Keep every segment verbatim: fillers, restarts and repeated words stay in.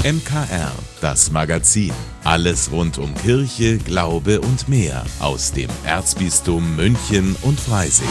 M K R, das Magazin. Alles rund um Kirche, Glaube und mehr aus dem Erzbistum München und Freising.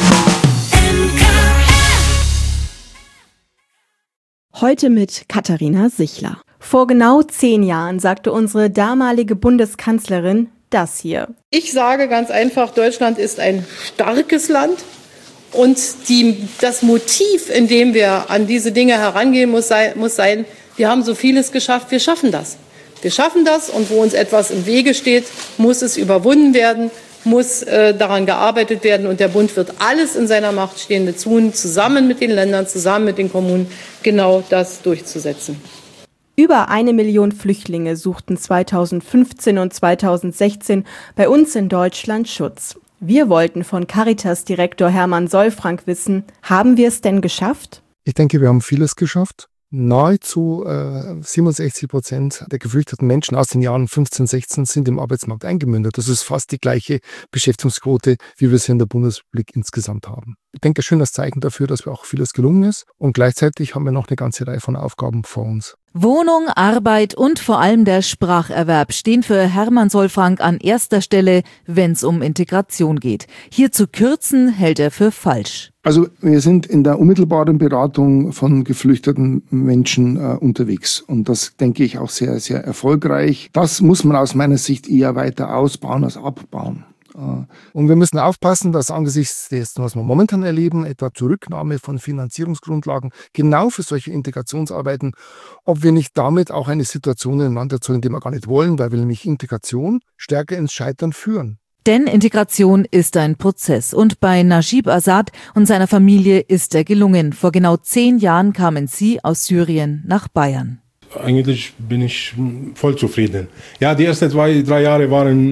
Heute mit Katharina Sichler. Vor genau zehn Jahren sagte unsere damalige Bundeskanzlerin das hier. Ich sage ganz einfach, Deutschland ist ein starkes Land und die, das Motiv, in dem wir an diese Dinge herangehen, muss sein, muss sein, wir haben so vieles geschafft, wir schaffen das. Wir schaffen das und wo uns etwas im Wege steht, muss es überwunden werden, muss äh, daran gearbeitet werden und der Bund wird alles in seiner Macht Stehende tun, zusammen mit den Ländern, zusammen mit den Kommunen, genau das durchzusetzen. Über eine Million Flüchtlinge suchten zweitausendfünfzehn und zweitausendsechzehn bei uns in Deutschland Schutz. Wir wollten von Caritas-Direktor Hermann Solfrank wissen, haben wir es denn geschafft? Ich denke, wir haben vieles geschafft. Nahezu äh, siebenundsechzig Prozent der geflüchteten Menschen aus den Jahren fünfzehn, sechzehn sind im Arbeitsmarkt eingemündet. Das ist fast die gleiche Beschäftigungsquote, wie wir sie in der Bundesrepublik insgesamt haben. Ich denke, ein schönes Zeichen dafür, dass wir auch vieles gelungen ist. Und gleichzeitig haben wir noch eine ganze Reihe von Aufgaben vor uns. Wohnung, Arbeit und vor allem der Spracherwerb stehen für Hermann Solfrank an erster Stelle, wenn es um Integration geht. Hier zu kürzen, hält er für falsch. Also wir sind in der unmittelbaren Beratung von geflüchteten Menschen äh, unterwegs und das denke ich auch sehr, sehr erfolgreich. Das muss man aus meiner Sicht eher weiter ausbauen als abbauen. Und wir müssen aufpassen, dass angesichts dessen, was wir momentan erleben, etwa Zurücknahme von Finanzierungsgrundlagen, genau für solche Integrationsarbeiten, ob wir nicht damit auch eine Situation in ein Land erzeugen, die wir gar nicht wollen, weil wir nämlich Integration stärker ins Scheitern führen. Denn Integration ist ein Prozess und bei Najib Azad und seiner Familie ist er gelungen. Vor genau zehn Jahren kamen sie aus Syrien nach Bayern. Eigentlich bin ich voll zufrieden. Ja, die ersten zwei, drei Jahre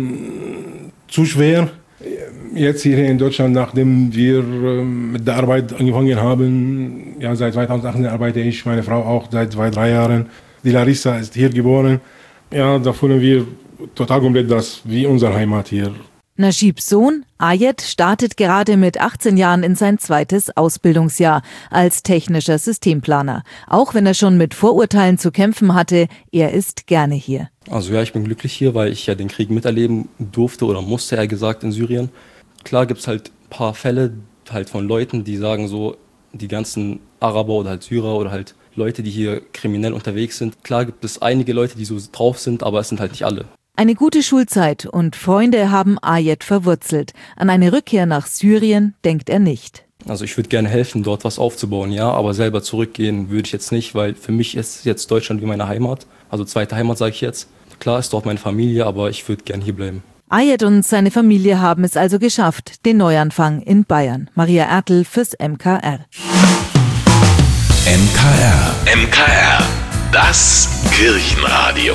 waren zu schwer. Jetzt hier in Deutschland, nachdem wir mit der Arbeit angefangen haben, ja, seit zweitausendachtzehn arbeite ich, meine Frau auch seit zwei, drei Jahren. Die Larissa ist hier geboren. Ja, da fühlen wir total komplett das wie unsere Heimat hier. Najibs Sohn, Ayed, startet gerade mit achtzehn Jahren in sein zweites Ausbildungsjahr als technischer Systemplaner. Auch wenn er schon mit Vorurteilen zu kämpfen hatte, er ist gerne hier. Also ja, ich bin glücklich hier, weil ich ja den Krieg miterleben durfte oder musste, eher gesagt, in Syrien. Klar gibt es halt ein paar Fälle halt von Leuten, die sagen so, die ganzen Araber oder halt Syrer oder halt Leute, die hier kriminell unterwegs sind. Klar gibt es einige Leute, die so drauf sind, aber es sind halt nicht alle. Eine gute Schulzeit und Freunde haben Ayed verwurzelt. An eine Rückkehr nach Syrien denkt er nicht. Also ich würde gerne helfen, dort was aufzubauen, ja, aber selber zurückgehen würde ich jetzt nicht, weil für mich ist jetzt Deutschland wie meine Heimat. Also zweite Heimat sage ich jetzt. Klar ist dort meine Familie, aber ich würde gerne hier bleiben. Ayed und seine Familie haben es also geschafft, den Neuanfang in Bayern. Maria Ertl fürs M K R. M K R. M K R. Das Kirchenradio.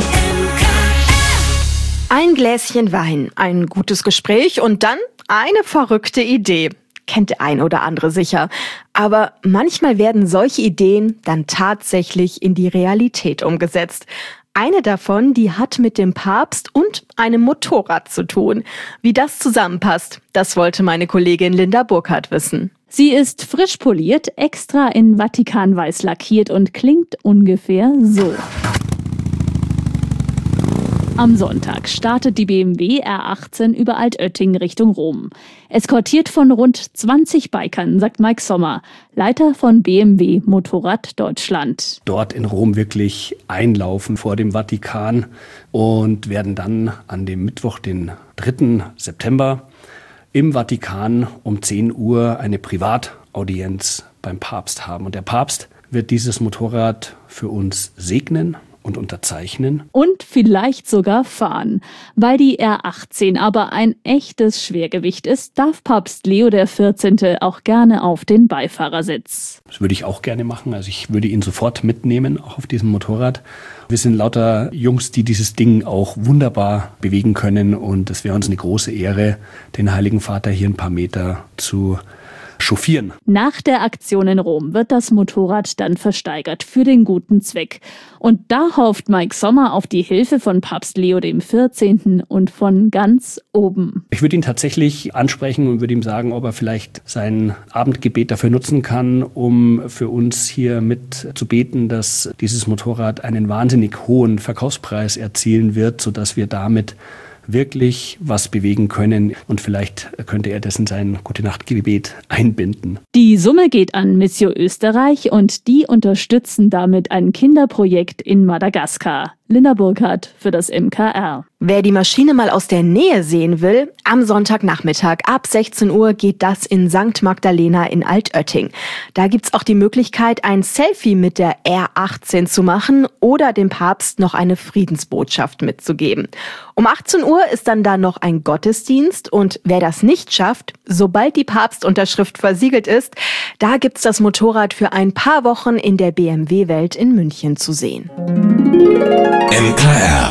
Ein Gläschen Wein, ein gutes Gespräch und dann eine verrückte Idee. Kennt der ein oder andere sicher. Aber manchmal werden solche Ideen dann tatsächlich in die Realität umgesetzt. Eine davon, die hat mit dem Papst und einem Motorrad zu tun. Wie das zusammenpasst, das wollte meine Kollegin Linda Burkhardt wissen. Sie ist frisch poliert, extra in Vatikanweiß lackiert und klingt ungefähr so. Am Sonntag startet die B M W R achtzehn über Altötting Richtung Rom. Eskortiert von rund zwanzig Bikern, sagt Mike Sommer, Leiter von B M W Motorrad Deutschland. Dort in Rom wirklich einlaufen vor dem Vatikan und werden dann an dem Mittwoch, den dritten September, im Vatikan um zehn Uhr eine Privataudienz beim Papst haben. Und der Papst wird dieses Motorrad für uns segnen und unterzeichnen. Und vielleicht sogar fahren. Weil die R achtzehn aber ein echtes Schwergewicht ist, darf Papst Leo der vierzehnte auch gerne auf den Beifahrersitz. Das würde ich auch gerne machen. Also ich würde ihn sofort mitnehmen, auch auf diesem Motorrad. Wir sind lauter Jungs, die dieses Ding auch wunderbar bewegen können. Und es wäre uns eine große Ehre, den Heiligen Vater hier ein paar Meter zu chauffieren. Nach der Aktion in Rom wird das Motorrad dann versteigert für den guten Zweck. Und da hofft Mike Sommer auf die Hilfe von Papst Leo der vierzehnte. Und von ganz oben. Ich würde ihn tatsächlich ansprechen und würde ihm sagen, ob er vielleicht sein Abendgebet dafür nutzen kann, um für uns hier mit zu beten, dass dieses Motorrad einen wahnsinnig hohen Verkaufspreis erzielen wird, sodass wir damit wirklich was bewegen können. Und vielleicht könnte er das in sein Gute-Nacht-Gebet einbinden. Die Summe geht an Missio Österreich und die unterstützen damit ein Kinderprojekt in Madagaskar. Linda Burkhardt für das M K R. Wer die Maschine mal aus der Nähe sehen will, am Sonntagnachmittag ab sechzehn Uhr geht das in Sankt Magdalena in Altötting. Da gibt's auch die Möglichkeit, ein Selfie mit der R achtzehn zu machen oder dem Papst noch eine Friedensbotschaft mitzugeben. Um achtzehn Uhr ist dann da noch ein Gottesdienst und wer das nicht schafft, sobald die Papstunterschrift versiegelt ist, da gibt's das Motorrad für ein paar Wochen in der B M W-Welt in München zu sehen. M K R,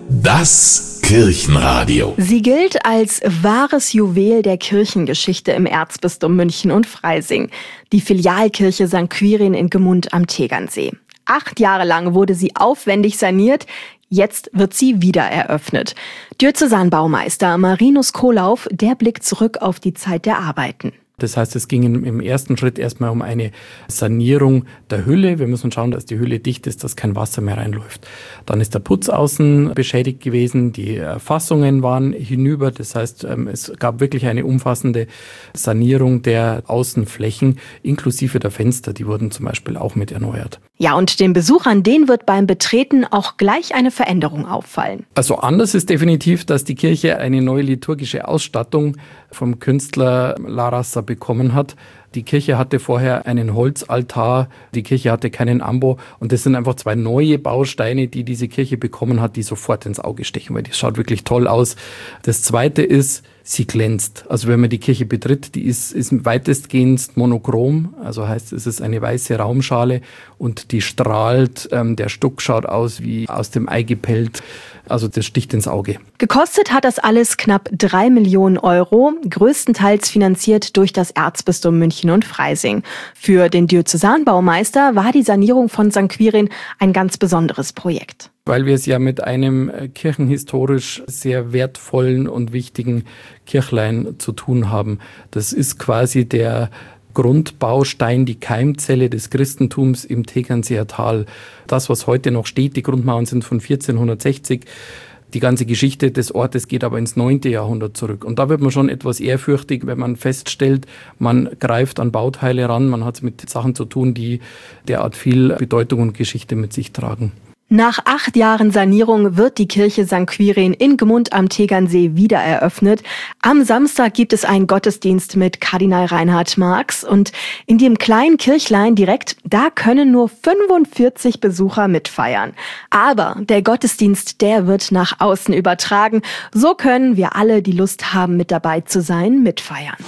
das Kirchenradio. Sie gilt als wahres Juwel der Kirchengeschichte im Erzbistum München und Freising, die Filialkirche Sankt Quirin in Gmund am Tegernsee. Acht Jahre lang wurde sie aufwendig saniert, jetzt wird sie wieder eröffnet. Diözesanbaumeister Marinus Kolauf, der blickt zurück auf die Zeit der Arbeiten. Das heißt, es ging im ersten Schritt erstmal um eine Sanierung der Hülle. Wir müssen schauen, dass die Hülle dicht ist, dass kein Wasser mehr reinläuft. Dann ist der Putz außen beschädigt gewesen, die Fassungen waren hinüber. Das heißt, es gab wirklich eine umfassende Sanierung der Außenflächen, inklusive der Fenster. Die wurden zum Beispiel auch mit erneuert. Ja, und den Besuchern, denen wird beim Betreten auch gleich eine Veränderung auffallen. Also anders ist definitiv, dass die Kirche eine neue liturgische Ausstattung vom Künstler Larassa bekommen hat. Die Kirche hatte vorher einen Holzaltar, die Kirche hatte keinen Ambo und das sind einfach zwei neue Bausteine, die diese Kirche bekommen hat, die sofort ins Auge stechen, weil die schaut wirklich toll aus. Das Zweite ist, sie glänzt. Also wenn man die Kirche betritt, die ist, ist weitestgehend monochrom, also heißt es ist eine weiße Raumschale und die strahlt, ähm, der Stuck schaut aus wie aus dem Ei gepellt. Also das sticht ins Auge. Gekostet hat das alles knapp drei Millionen Euro, größtenteils finanziert durch das Erzbistum München und Freising. Für den Diözesanbaumeister war die Sanierung von Sankt Quirin ein ganz besonderes Projekt. Weil wir es ja mit einem kirchenhistorisch sehr wertvollen und wichtigen Kirchlein zu tun haben. Das ist quasi der Grundbaustein, die Keimzelle des Christentums im Tegernseer Tal. Das, was heute noch steht, die Grundmauern sind von vierzehnhundertsechzig. Die ganze Geschichte des Ortes geht aber ins neunte Jahrhundert zurück. Und da wird man schon etwas ehrfürchtig, wenn man feststellt, man greift an Bauteile ran, man hat es mit Sachen zu tun, die derart viel Bedeutung und Geschichte mit sich tragen. Nach acht Jahren Sanierung wird die Kirche Sankt Quirin in Gmund am Tegernsee wieder eröffnet. Am Samstag gibt es einen Gottesdienst mit Kardinal Reinhard Marx und in dem kleinen Kirchlein direkt, da können nur fünfundvierzig Besucher mitfeiern. Aber der Gottesdienst, der wird nach außen übertragen. So können wir alle, die Lust haben, mit dabei zu sein, mitfeiern.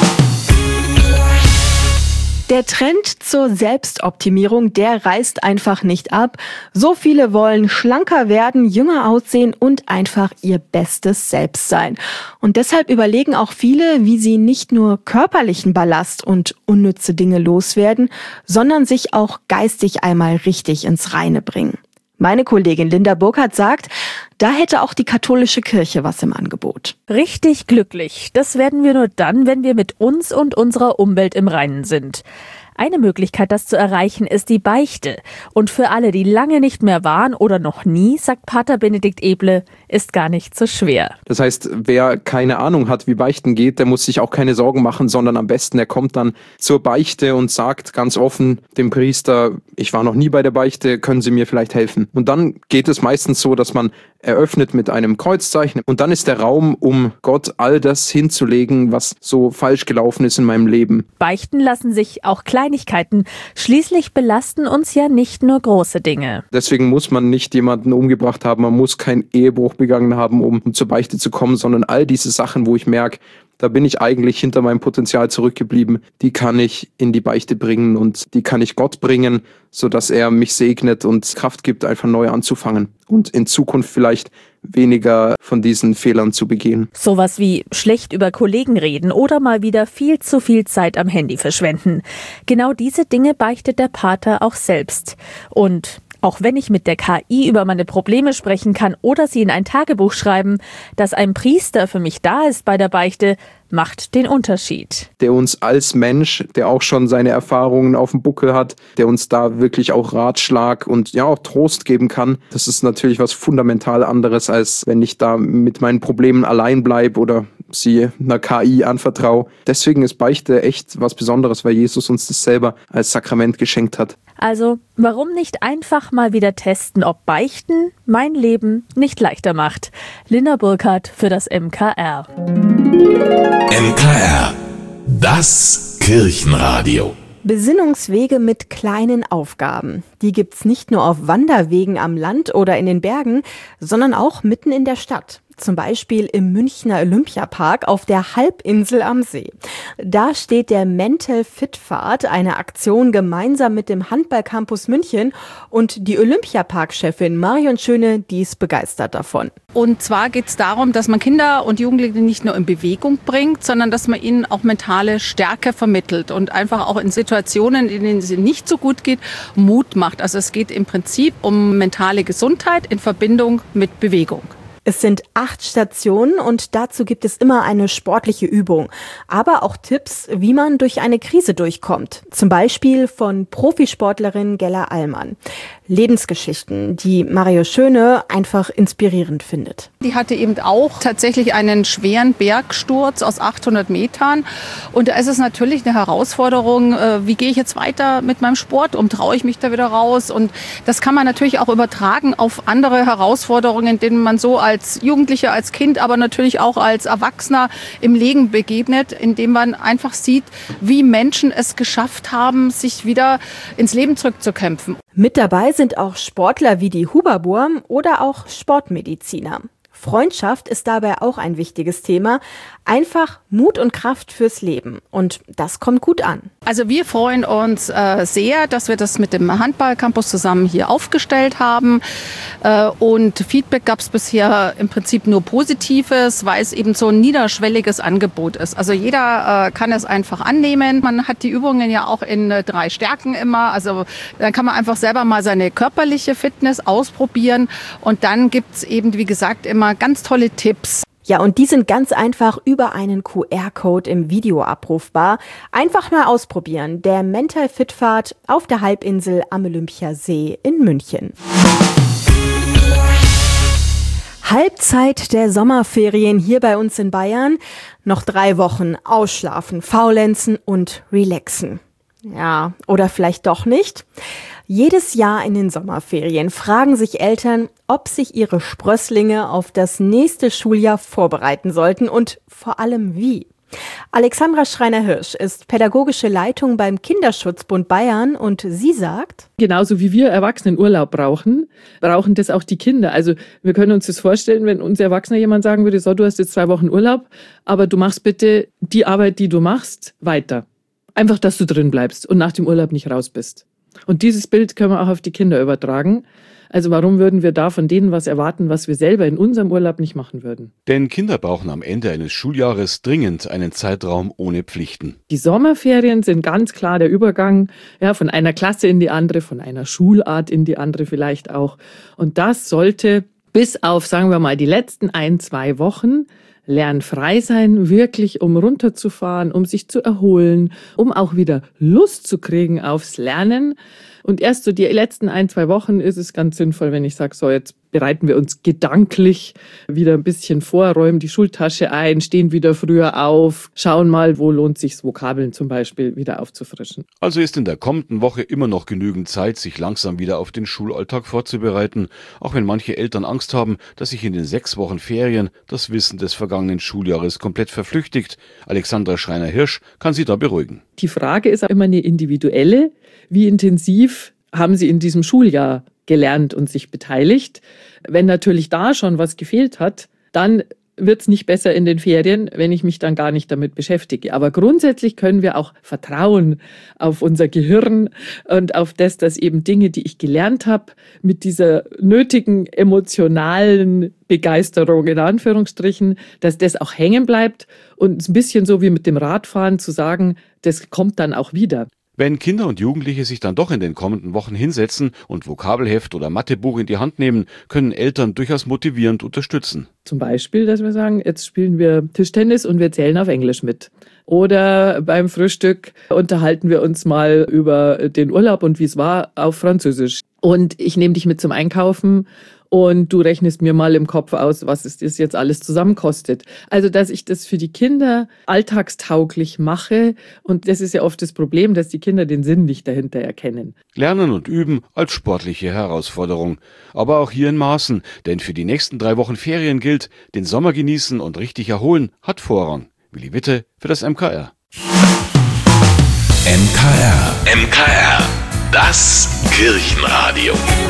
Der Trend zur Selbstoptimierung, der reißt einfach nicht ab. So viele wollen schlanker werden, jünger aussehen und einfach ihr bestes Selbst sein. Und deshalb überlegen auch viele, wie sie nicht nur körperlichen Ballast und unnütze Dinge loswerden, sondern sich auch geistig einmal richtig ins Reine bringen. Meine Kollegin Linda Burkhardt sagt, da hätte auch die katholische Kirche was im Angebot. Richtig glücklich, das werden wir nur dann, wenn wir mit uns und unserer Umwelt im Reinen sind. Eine Möglichkeit, das zu erreichen, ist die Beichte. Und für alle, die lange nicht mehr waren oder noch nie, sagt Pater Benedikt Eble, ist gar nicht so schwer. Das heißt, wer keine Ahnung hat, wie Beichten geht, der muss sich auch keine Sorgen machen, sondern am besten, er kommt dann zur Beichte und sagt ganz offen dem Priester, ich war noch nie bei der Beichte, können Sie mir vielleicht helfen? Und dann geht es meistens so, dass man eröffnet mit einem Kreuzzeichen und dann ist der Raum, um Gott all das hinzulegen, was so falsch gelaufen ist in meinem Leben. Beichten lassen sich auch Kleinigkeiten. Schließlich belasten uns ja nicht nur große Dinge. Deswegen muss man nicht jemanden umgebracht haben, man muss keinen Ehebruch begangen haben, um, um zur Beichte zu kommen, sondern all diese Sachen, wo ich merke, da bin ich eigentlich hinter meinem Potenzial zurückgeblieben. Die kann ich in die Beichte bringen und die kann ich Gott bringen, sodass er mich segnet und Kraft gibt, einfach neu anzufangen und in Zukunft vielleicht weniger von diesen Fehlern zu begehen. Sowas wie schlecht über Kollegen reden oder mal wieder viel zu viel Zeit am Handy verschwenden. Genau diese Dinge beichtet der Pater auch selbst. Und auch wenn ich mit der K I über meine Probleme sprechen kann oder sie in ein Tagebuch schreiben, dass ein Priester für mich da ist bei der Beichte, macht den Unterschied. Der uns als Mensch, der auch schon seine Erfahrungen auf dem Buckel hat, der uns da wirklich auch Ratschlag und ja auch Trost geben kann. Das ist natürlich was fundamental anderes, als wenn ich da mit meinen Problemen allein bleibe oder sie einer K I anvertraue. Deswegen ist Beichte echt was Besonderes, weil Jesus uns das selber als Sakrament geschenkt hat. Also, warum nicht einfach mal wieder testen, ob Beichten mein Leben nicht leichter macht? Linda Burkhardt für das M K R. M K R, das Kirchenradio. Besinnungswege mit kleinen Aufgaben. Die gibt's nicht nur auf Wanderwegen am Land oder in den Bergen, sondern auch mitten in der Stadt. Zum Beispiel im Münchner Olympiapark auf der Halbinsel am See. Da steht der Mental Fit Pfad, eine Aktion gemeinsam mit dem Handballcampus München, und die Olympiapark-Chefin Marion Schöne, die ist begeistert davon. Und zwar geht es darum, dass man Kinder und Jugendliche nicht nur in Bewegung bringt, sondern dass man ihnen auch mentale Stärke vermittelt und einfach auch in Situationen, in denen es ihnen nicht so gut geht, Mut macht. Also es geht im Prinzip um mentale Gesundheit in Verbindung mit Bewegung. Es sind acht Stationen und dazu gibt es immer eine sportliche Übung, aber auch Tipps, wie man durch eine Krise durchkommt. Zum Beispiel von Profisportlerin Gella Allmann. Lebensgeschichten, die Mario Schöne einfach inspirierend findet. Die hatte eben auch tatsächlich einen schweren Bergsturz aus achthundert Metern. Und da ist es natürlich eine Herausforderung, wie gehe ich jetzt weiter mit meinem Sport um? Traue ich mich da wieder raus? Und das kann man natürlich auch übertragen auf andere Herausforderungen, denen man so als Jugendlicher, als Kind, aber natürlich auch als Erwachsener im Leben begegnet, indem man einfach sieht, wie Menschen es geschafft haben, sich wieder ins Leben zurückzukämpfen. Mit dabei sind auch Sportler wie die Huberburm oder auch Sportmediziner. Freundschaft ist dabei auch ein wichtiges Thema. Einfach Mut und Kraft fürs Leben. Und das kommt gut an. Also wir freuen uns äh, sehr, dass wir das mit dem Handballcampus zusammen hier aufgestellt haben. Äh, und Feedback gab es bisher im Prinzip nur Positives, weil es eben so ein niederschwelliges Angebot ist. Also jeder äh, kann es einfach annehmen. Man hat die Übungen ja auch in äh, drei Stärken immer. Also dann kann man einfach selber mal seine körperliche Fitness ausprobieren. Und dann gibt es eben, wie gesagt, immer ganz tolle Tipps. Ja, und die sind ganz einfach über einen Q R-Code im Video abrufbar. Einfach mal ausprobieren. Der Mental Fit Pfad auf der Halbinsel am Olympiasee in München. Halbzeit der Sommerferien hier bei uns in Bayern. Noch drei Wochen ausschlafen, faulenzen und relaxen. Ja, oder vielleicht doch nicht? Jedes Jahr in den Sommerferien fragen sich Eltern, ob sich ihre Sprösslinge auf das nächste Schuljahr vorbereiten sollten und vor allem wie. Alexandra Schreiner-Hirsch ist pädagogische Leitung beim Kinderschutzbund Bayern und sie sagt: Genauso wie wir Erwachsenen Urlaub brauchen, brauchen das auch die Kinder. Also wir können uns das vorstellen, wenn uns Erwachsener jemand sagen würde, so, du hast jetzt zwei Wochen Urlaub, aber du machst bitte die Arbeit, die du machst, weiter. Einfach, dass du drin bleibst und nach dem Urlaub nicht raus bist. Und dieses Bild können wir auch auf die Kinder übertragen. Also warum würden wir da von denen was erwarten, was wir selber in unserem Urlaub nicht machen würden? Denn Kinder brauchen am Ende eines Schuljahres dringend einen Zeitraum ohne Pflichten. Die Sommerferien sind ganz klar der Übergang, ja, von einer Klasse in die andere, von einer Schulart in die andere vielleicht auch. Und das sollte bis auf, sagen wir mal, die letzten ein, zwei Wochen lernfrei sein, wirklich um runterzufahren, um sich zu erholen, um auch wieder Lust zu kriegen aufs Lernen. Und erst so die letzten ein, zwei Wochen ist es ganz sinnvoll, wenn ich sage, so jetzt bereiten wir uns gedanklich wieder ein bisschen vor, räumen die Schultasche ein, stehen wieder früher auf, schauen mal, wo lohnt sich Vokabeln zum Beispiel wieder aufzufrischen. Also ist in der kommenden Woche immer noch genügend Zeit, sich langsam wieder auf den Schulalltag vorzubereiten, auch wenn manche Eltern Angst haben, dass sich in den sechs Wochen Ferien das Wissen des vergangenen Schuljahres komplett verflüchtigt. Alexandra Schreiner-Hirsch kann Sie da beruhigen. Die Frage ist auch immer eine individuelle. Wie intensiv haben Sie in diesem Schuljahr gelernt und sich beteiligt? Wenn natürlich da schon was gefehlt hat, dann wird es nicht besser in den Ferien, wenn ich mich dann gar nicht damit beschäftige. Aber grundsätzlich können wir auch vertrauen auf unser Gehirn und auf das, dass eben Dinge, die ich gelernt habe, mit dieser nötigen emotionalen Begeisterung in Anführungsstrichen, dass das auch hängen bleibt und ein bisschen so wie mit dem Radfahren zu sagen, das kommt dann auch wieder. Wenn Kinder und Jugendliche sich dann doch in den kommenden Wochen hinsetzen und Vokabelheft oder Mathebuch in die Hand nehmen, können Eltern durchaus motivierend unterstützen. Zum Beispiel, dass wir sagen, jetzt spielen wir Tischtennis und wir zählen auf Englisch mit. Oder beim Frühstück unterhalten wir uns mal über den Urlaub und wie es war auf Französisch. Und ich nehme dich mit zum Einkaufen und du rechnest mir mal im Kopf aus, was es das jetzt alles zusammen kostet. Also, dass ich das für die Kinder alltagstauglich mache. Und das ist ja oft das Problem, dass die Kinder den Sinn nicht dahinter erkennen. Lernen und Üben als sportliche Herausforderung. Aber auch hier in Maßen, denn für die nächsten drei Wochen Ferien gilt, den Sommer genießen und richtig erholen hat Vorrang. Willi Witte für das M K R. M K R. M K R. Das Kirchenradio.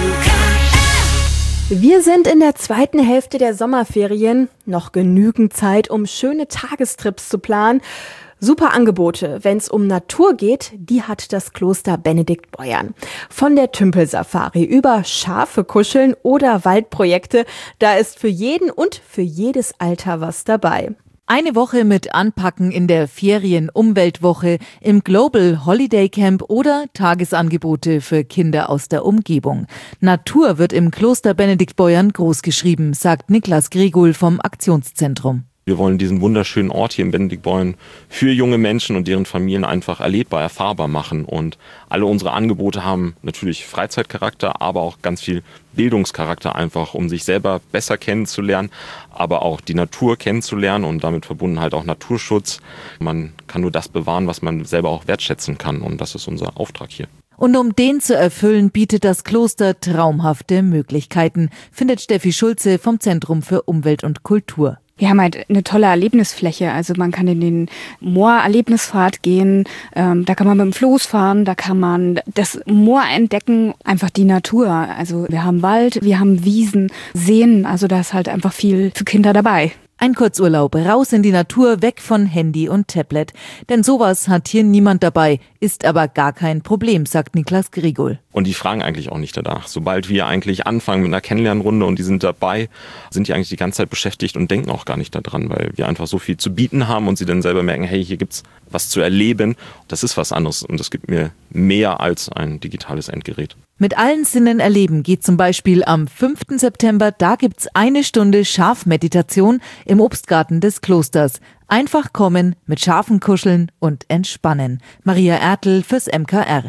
Wir sind in der zweiten Hälfte der Sommerferien. Noch genügend Zeit, um schöne Tagestrips zu planen. Super Angebote, wenn es um Natur geht, die hat das Kloster Benediktbeuern. Von der Tümpelsafari über Schafe kuscheln oder Waldprojekte, da ist für jeden und für jedes Alter was dabei. Eine Woche mit Anpacken in der Ferien-Umweltwoche, im Global Holiday Camp oder Tagesangebote für Kinder aus der Umgebung. Natur wird im Kloster Benediktbeuern großgeschrieben, sagt Niklas Grigul vom Aktionszentrum. Wir wollen diesen wunderschönen Ort hier in Benediktbeuern für junge Menschen und deren Familien einfach erlebbar, erfahrbar machen. Und alle unsere Angebote haben natürlich Freizeitcharakter, aber auch ganz viel Bildungscharakter einfach, um sich selber besser kennenzulernen, aber auch die Natur kennenzulernen und damit verbunden halt auch Naturschutz. Man kann nur das bewahren, was man selber auch wertschätzen kann, und das ist unser Auftrag hier. Und um den zu erfüllen, bietet das Kloster traumhafte Möglichkeiten, findet Steffi Schulze vom Zentrum für Umwelt und Kultur. Wir haben halt eine tolle Erlebnisfläche, also man kann in den Moor-Erlebnispfad gehen, ähm, da kann man mit dem Floß fahren, da kann man das Moor entdecken, einfach die Natur. Also wir haben Wald, wir haben Wiesen, Seen, also da ist halt einfach viel für Kinder dabei. Ein Kurzurlaub, raus in die Natur, weg von Handy und Tablet. Denn sowas hat hier niemand dabei, ist aber gar kein Problem, sagt Niklas Grigul. Und die fragen eigentlich auch nicht danach. Sobald wir eigentlich anfangen mit einer Kennenlernrunde und die sind dabei, sind die eigentlich die ganze Zeit beschäftigt und denken auch gar nicht daran, weil wir einfach so viel zu bieten haben und sie dann selber merken, hey, hier gibt's was zu erleben. Das ist was anderes und das gibt mir mehr als ein digitales Endgerät. Mit allen Sinnen erleben geht zum Beispiel am fünften September, da gibt's eine Stunde Schafmeditation im Obstgarten des Klosters. Einfach kommen, mit Schafen kuscheln und entspannen. Maria Ertl fürs M K R.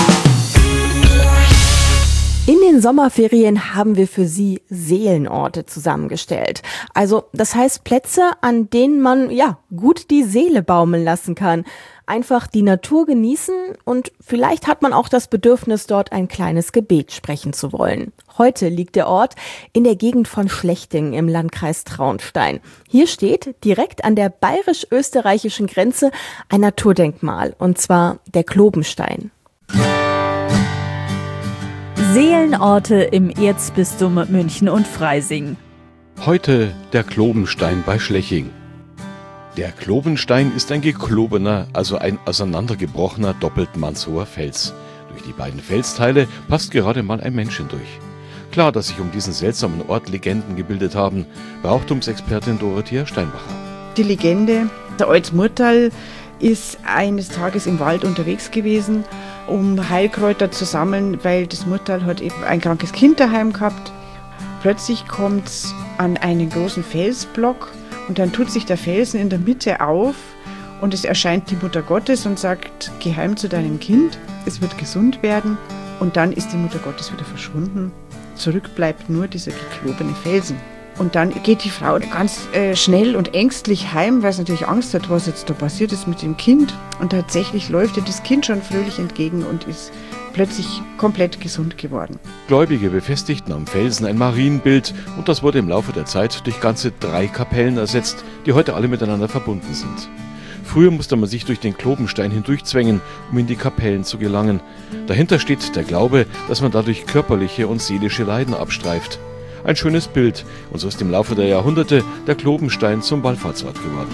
In den Sommerferien haben wir für Sie Seelenorte zusammengestellt. Also das heißt Plätze, an denen man ja gut die Seele baumeln lassen kann. Einfach die Natur genießen und vielleicht hat man auch das Bedürfnis, dort ein kleines Gebet sprechen zu wollen. Heute liegt der Ort in der Gegend von Schlechting im Landkreis Traunstein. Hier steht direkt an der bayerisch-österreichischen Grenze ein Naturdenkmal, und zwar der Klobenstein. Seelenorte im Erzbistum München und Freising. Heute der Klobenstein bei Schlechting. Der Klobenstein ist ein geklobener, also ein auseinandergebrochener, doppelt mannshoher Fels. Durch die beiden Felsteile passt gerade mal ein Mensch hindurch. Klar, dass sich um diesen seltsamen Ort Legenden gebildet haben, Brauchtumsexpertin Dorothea Steinbacher. Die Legende, der alte Murtal ist eines Tages im Wald unterwegs gewesen, um Heilkräuter zu sammeln, weil das Murtal hat eben ein krankes Kind daheim gehabt. Plötzlich kommt es an einen großen Felsblock und dann tut sich der Felsen in der Mitte auf und es erscheint die Mutter Gottes und sagt, geh heim zu deinem Kind, es wird gesund werden. Und dann ist die Mutter Gottes wieder verschwunden. Zurück bleibt nur dieser geklobene Felsen. Und dann geht die Frau ganz äh, schnell und ängstlich heim, weil sie natürlich Angst hat, was jetzt da passiert ist mit dem Kind. Und tatsächlich läuft ihr das Kind schon fröhlich entgegen und ist plötzlich komplett gesund geworden. Gläubige befestigten am Felsen ein Marienbild und das wurde im Laufe der Zeit durch ganze drei Kapellen ersetzt, die heute alle miteinander verbunden sind. Früher musste man sich durch den Klobenstein hindurchzwängen, um in die Kapellen zu gelangen. Dahinter steht der Glaube, dass man dadurch körperliche und seelische Leiden abstreift. Ein schönes Bild. Und so ist im Laufe der Jahrhunderte der Klobenstein zum Wallfahrtsort geworden.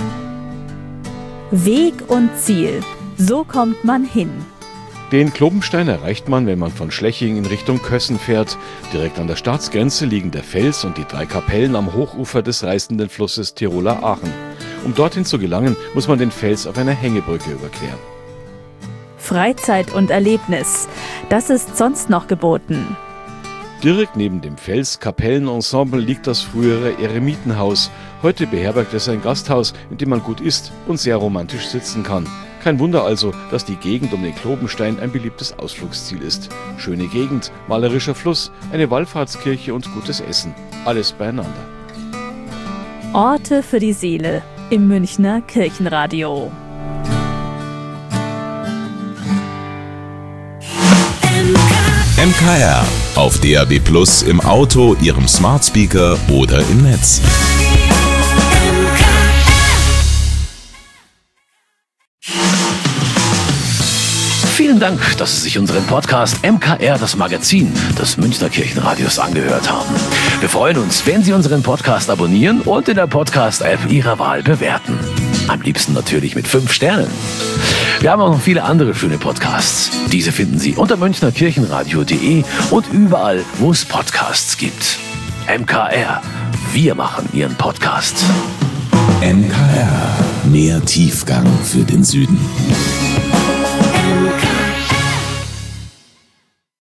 Weg und Ziel. So kommt man hin. Den Klobenstein erreicht man, wenn man von Schleching in Richtung Kössen fährt. Direkt an der Staatsgrenze liegen der Fels und die drei Kapellen am Hochufer des reißenden Flusses Tiroler Aachen. Um dorthin zu gelangen, muss man den Fels auf einer Hängebrücke überqueren. Freizeit und Erlebnis. Das ist sonst noch geboten. Direkt neben dem Fels-Kapellenensemble liegt das frühere Eremitenhaus. Heute beherbergt es ein Gasthaus, in dem man gut isst und sehr romantisch sitzen kann. Kein Wunder also, dass die Gegend um den Klobenstein ein beliebtes Ausflugsziel ist. Schöne Gegend, malerischer Fluss, eine Wallfahrtskirche und gutes Essen. Alles beieinander. Orte für die Seele im Münchner Kirchenradio. M K R auf D A B Plus, im Auto, Ihrem Smart Speaker oder im Netz. Vielen Dank, dass Sie sich unseren Podcast M K R, das Magazin des Münchner Kirchenradios, angehört haben. Wir freuen uns, wenn Sie unseren Podcast abonnieren und in der Podcast-App Ihrer Wahl bewerten. Am liebsten natürlich mit fünf Sternen. Wir haben auch noch viele andere schöne Podcasts. Diese finden Sie unter münchner kirchenradio punkt de und überall, wo es Podcasts gibt. M K R, wir machen Ihren Podcast. M K R, mehr Tiefgang für den Süden.